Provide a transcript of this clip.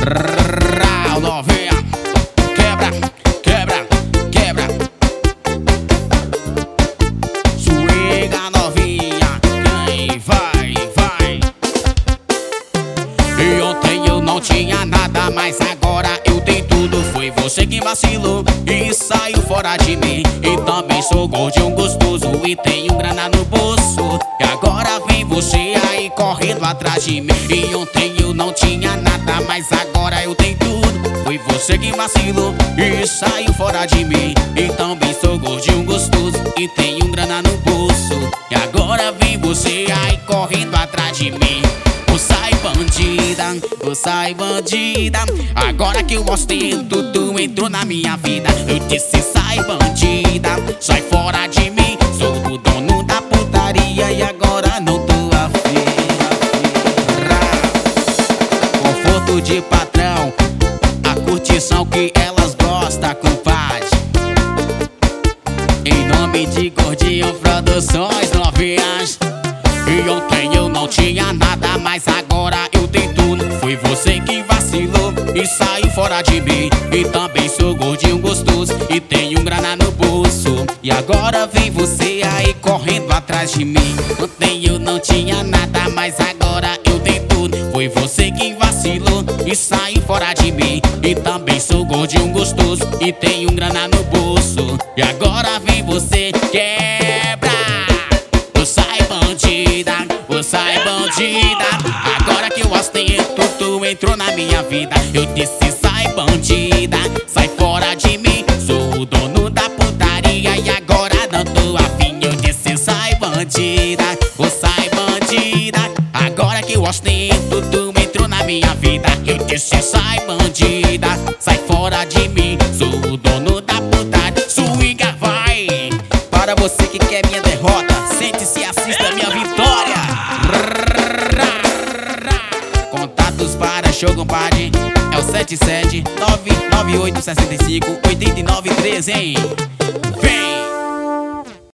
Rau, novinha. Quebra, quebra, quebra. Swinga, novinha. Quem vai, vai. E ontem eu não tinha nada, mas agora eu tenho tudo. Foi você que vacilou e saiu fora de mim. E também sou gordinho gostoso e tenho grana no bolso. E agora vem você aí correndo atrás de mim. E ontem eu não tinha nada, mas agora eu tenho tudo. Foi você que vacilou e saiu fora de mim. E também sou gordinho gostoso e tenho grana no bolso. E agora vem você aí correndo atrás de mim. Sai bandida, sai bandida. Agora que eu ostento, tu entrou na minha vida. Eu disse sai bandida, sai fora de mim. Sou o dono da putaria e agora não tô afim. Conforto de patrão, a curtição que elas gostam, compadre. Em nome de Gordinho Produções Novinhas. E ontem eu não tinha nada, mas agora eu tenho tudo. Foi você que vacilou e saiu fora de mim. E também sou gordinho gostoso e tenho grana no bolso. E agora vem você aí correndo atrás de mim. Ontem eu não tinha nada, mas agora eu tenho tudo. Foi você que vacilou e saiu fora de mim. E também sou gordinho gostoso e tenho grana no bolso. E agora vem você, quebra. Sai bandida, agora que eu ostento, tu entrou na minha vida. Eu disse sai bandida, sai fora de mim. Sou o dono da putaria e agora não tô afim. Eu disse sai bandida, agora que eu ostento, tu entrou na minha vida. Eu disse sai bandida, sai fora de mim. Sou o dono da putaria. Swinga vai. Para você que quer minha derrota, sente-se e assista minha vitória. Contatos para show, compadre. É o 77-998-65-8913, hein?